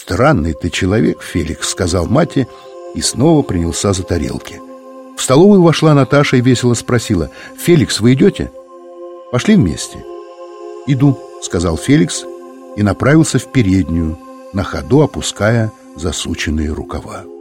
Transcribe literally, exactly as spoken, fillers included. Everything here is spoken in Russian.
«Странный ты человек, Феликс», — сказал Матти и снова принялся за тарелки. В столовую вошла Наташа и весело спросила: «Феликс, вы идете? Пошли вместе». «Иду», — сказал Феликс и направился в переднюю, на ходу опуская засученные рукава.